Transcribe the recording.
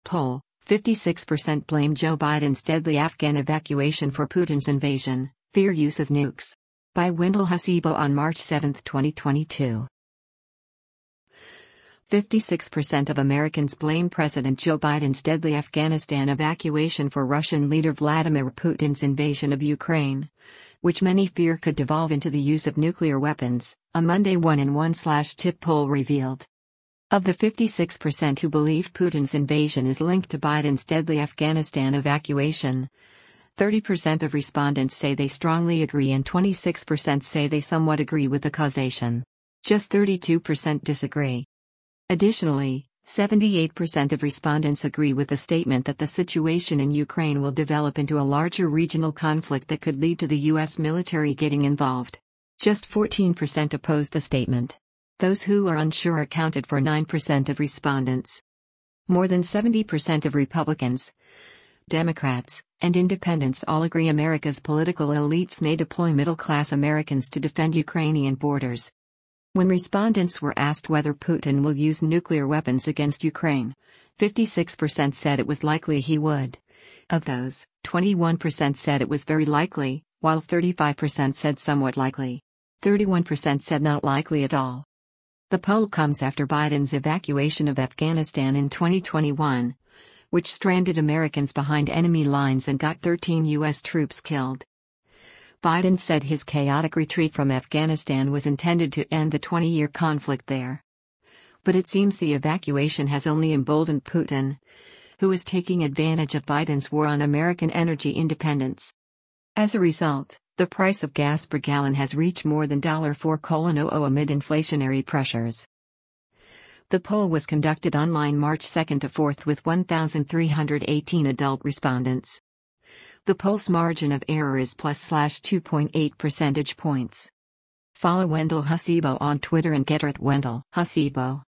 poll, 56% blame Joe Biden's deadly Afghan evacuation for Putin's invasion, fear use of nukes. By Wendell Hasibo on March 7, 2022. 56% of Americans blame President Joe Biden's deadly Afghanistan evacuation for Russian leader Vladimir Putin's invasion of Ukraine, which many fear could devolve into the use of nuclear weapons, a Monday 1in1/TIP poll revealed. Of the 56% who believe Putin's invasion is linked to Biden's deadly Afghanistan evacuation, 30% of respondents say they strongly agree and 26% say they somewhat agree with the causation. Just 32% disagree. Additionally, 78% of respondents agree with the statement that the situation in Ukraine will develop into a larger regional conflict that could lead to the U.S. military getting involved. Just 14% oppose the statement. Those who are unsure accounted for 9% of respondents. More than 70% of Republicans, Democrats, and independents all agree America's political elites may deploy middle-class Americans to defend Ukrainian borders. When respondents were asked whether Putin will use nuclear weapons against Ukraine, 56% said it was likely he would. Of those, 21% said it was very likely, while 35% said somewhat likely. 31% said not likely at all. The poll comes after Biden's evacuation of Afghanistan in 2021, which stranded Americans behind enemy lines and got 13 U.S. troops killed. Biden said his chaotic retreat from Afghanistan was intended to end the 20-year conflict there. But it seems the evacuation has only emboldened Putin, who is taking advantage of Biden's war on American energy independence. As a result, the price of gas per gallon has reached more than $4.00 amid inflationary pressures. The poll was conducted online March 2 to 4 with 1,318 adult respondents. The poll's margin of error is +2.8 percentage points. Follow Wendell Hasibo on Twitter and Get@Wendell Hasibo.